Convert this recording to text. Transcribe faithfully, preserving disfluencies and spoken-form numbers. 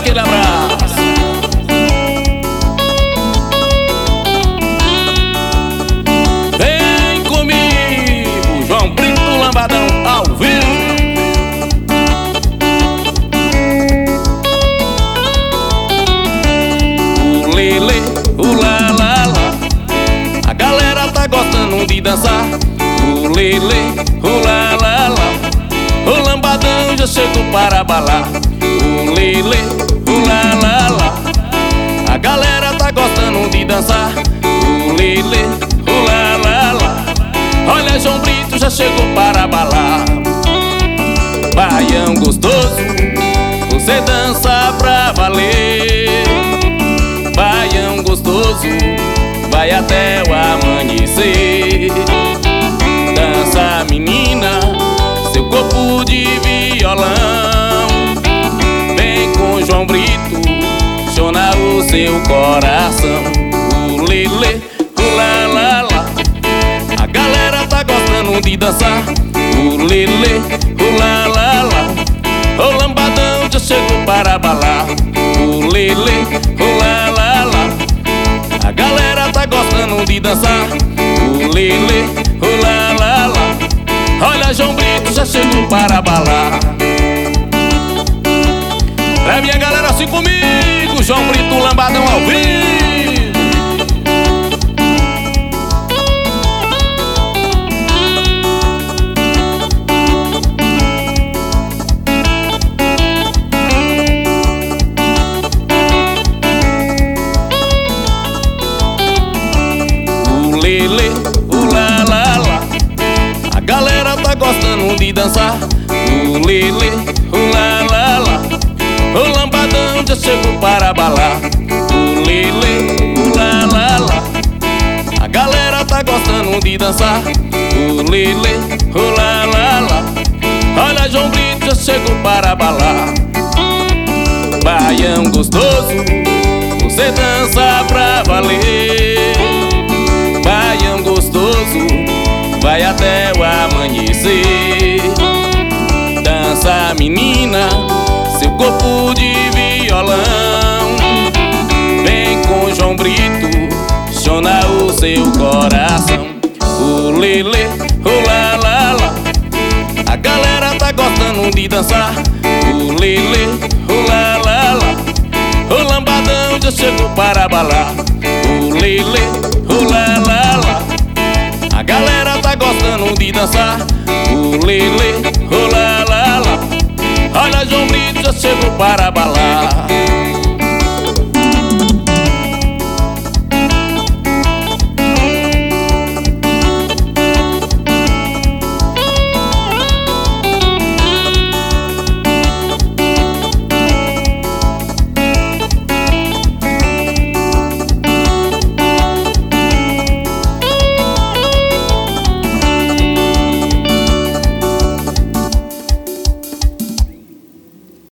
aquele abraço. Vem comigo, João Brito Lambadão ao vivo. O lele, o lá lá lá, a galera tá gostando de dançar. O lele, o lá lá lá, o lambadão já chegou para balar. O lele, o lá lá lá, a galera tá gostando de dançar. O lele, o lá lá lá, olha, João Brito já chegou para balar. Baião gostoso, você dança pra valer. Baião gostoso, vai até o amanhecer. Dança, menina, seu corpo de violão. Vem com João Brito, chona o seu coração. O lele, o lá lá lá, a galera tá gostando de dançar. O lele, o lá lá lá, o lambadão já chegou para balar. O lele, o lá lá lá, a galera tá gostando de dançar. O lele, o lá lá lá, olha, João Brito já chegou para balar. Pra minha galera assim comigo, João Brito Lambadão ao vivo. O lele, o lá lá lá, a galera tá gostando de dançar. O lele, o lá lá lá, o lambadão já chegou para balar. O lele, o lá lá lá, a galera tá gostando de dançar. O lele, o lá lá lá, olha, João Brito já chegou para balar. Baião gostoso, você dança pra valer. Baião gostoso, vai até o amanhecer. Dança, menina, seu corpo de violão. Vem com João Brito, chona o seu coração. O lele, o lá lá lá, a galera tá gostando de dançar. O lele, o lá lá lá, o lambadão já chegou para balar. O lele, o lá lá lá, a galera tá gostando de dançar. O lele, o lá lá lá, olha, João Brito já chegou para balar.